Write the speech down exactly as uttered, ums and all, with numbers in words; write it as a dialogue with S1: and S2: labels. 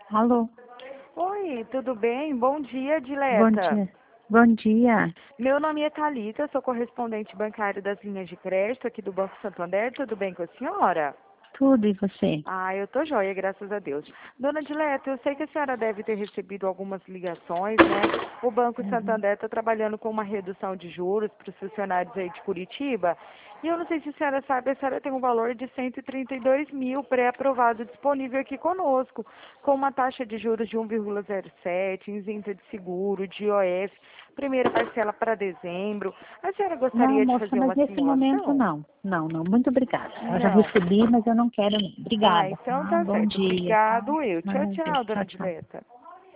S1: Alô,
S2: Oi, tudo bem? Bom dia,
S1: bom
S2: Dileta.
S1: dia. Bom dia.
S2: Meu nome é Thalita, sou correspondente bancário das linhas de crédito aqui do Banco Santander. Tudo bem com a senhora?
S1: Tudo e você?
S2: Ah, eu tô joia, graças a Deus. Dona Dileta, eu sei que a senhora deve ter recebido algumas ligações, né? O Banco
S1: Uhum.
S2: Santander está trabalhando com uma redução de juros para os funcionários aí de Curitiba. E eu não sei se a senhora sabe, a senhora tem um valor de cento e trinta e dois mil pré-aprovado disponível aqui conosco, com uma taxa de juros de um vírgula zero sete, isenta de seguro, de I O F, primeira parcela para dezembro. A senhora
S1: Não,
S2: gostaria de
S1: moça,
S2: fazer
S1: mas
S2: uma
S1: nesse momento
S2: simulação?
S1: não. Não, não. Muito obrigada. Eu já
S2: Não.
S1: recebi, mas eu não quero não.
S2: Ah,
S1: Obrigada.
S2: então
S1: Ah,
S2: tá
S1: bom
S2: certo.
S1: dia.
S2: Obrigado, eu. Tchau,
S1: Ah,
S2: tchau, dona
S1: tchau, tchau.
S2: Dileta.